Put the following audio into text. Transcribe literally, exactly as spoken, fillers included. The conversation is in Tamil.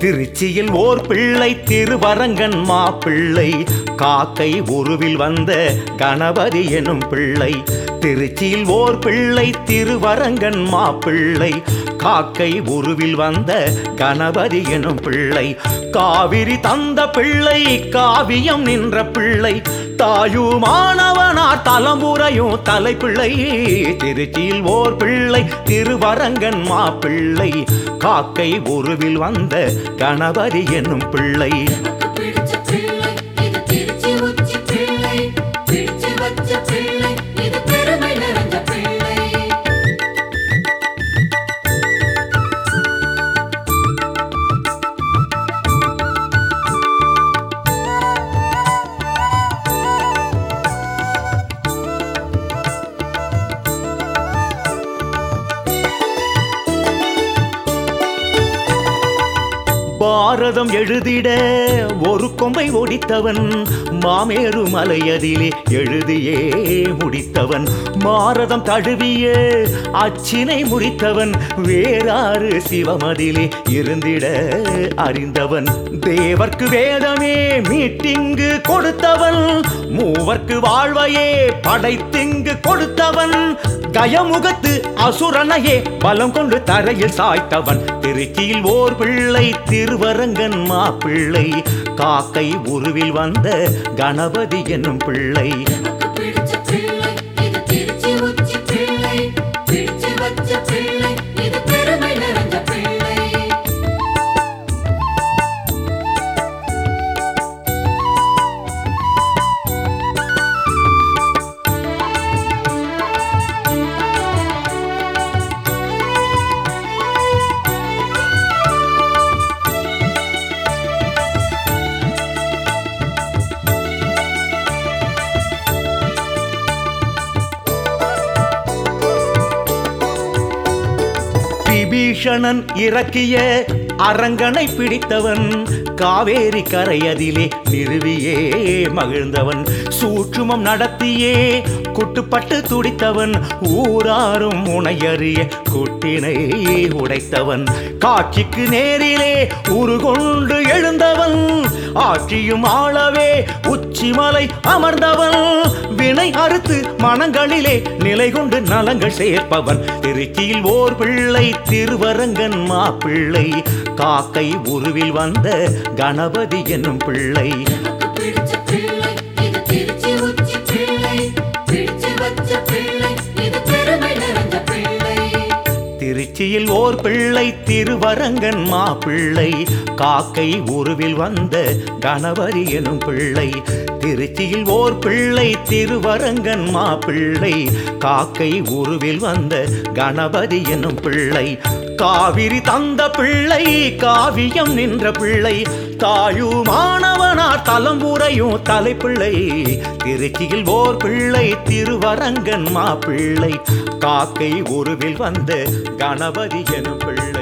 திருச்சியில் ஓர் பிள்ளை திருவரங்கன் மாப்பிள்ளை காக்கை உருவில் வந்த கணபதி எனும் பிள்ளை. திருச்சியில் ஓர் பிள்ளை திருவரங்கன் மாப்பிள்ளை காக்கை உருவில் வந்த கணபதி எனும் பிள்ளை. காவிரி தந்த பிள்ளை காவியம் நின்ற பிள்ளை தாயுமானவனார் தலைமுறையும் தலைப்பிள்ளை. திருச்சியில் ஓர் பிள்ளை திருவரங்கன் மாப்பிள்ளை காக்கை உருவில் வந்த கணபதி எனும் பிள்ளை. பாரதம் எழுதிட ஒரு கொம்பை ஒடித்தவன் மாமேரு மலையதிலே எழுதியே முடித்தவன். மாரதம் தழுவிய அச்சினை முடித்தவன் வேறாறு சிவமதிலே இருந்திட அறிந்தவன். தேவர்க்கு வேதமே மீட்டிங்கு கொடுத்தவன் மூவர்க்கு வாழ்வையே படைத்திங்கு கொடுத்தவன். கயமுகத்து அசுரனையே பலம் கொண்டு தரையில் சாய்த்தவன். திருச்சியில் ஓர் பிள்ளை திருவரங்கன் மாப்பிள்ளை காக்கை உருவில் வந்த கணபதி என்னும் பிள்ளை. விபீஷணன் இறக்கிய அரங்கனை பிடித்தவன் காவேரி கரையதிலே நிறுவியே மகிழ்ந்தவன். சூட்சுமம் நடத்தியே குட்டுப்பட்டு துடித்தவன் ஊராரும் உணையறிய குட்டினை உடைத்தவன். காட்சிக்கு நேரிலே உருகொண்டு எழுந்தவன் ஆட்சியும் ஆளவே உச்சிமலை அமர்ந்தவன். வினை அறுத்து மனங்களிலே நிலை கொண்டு நலங்கள் சேர்ப்பவன். திருச்சியில் ஓர் பிள்ளை திருவரங்கன் மாப்பிள்ளை காக்கை உருவில் வந்த கணபதி என்னும் பிள்ளை. திருச்சியில் ஓர் பிள்ளை திருவரங்கன் மாப்பிள்ளை காக்கை உருவில் வந்த கணபதி எனும் பிள்ளை. திருச்சியில் ஓர் பிள்ளை திருவரங்கன் மாப்பிள்ளை காக்கை உருவில் வந்த கணபதி எனும் பிள்ளை. காவிரி தந்த பிள்ளை காவியம் நின்ற பிள்ளை தாயுமானவனார் தலைமுறையும் தலைப்பிள்ளை. திருச்சியில் ஓர் பிள்ளை திருவரங்கன் மாப்பிள்ளை காக்கை உருவில் வந்த கணபதி எனும் பிள்ளை.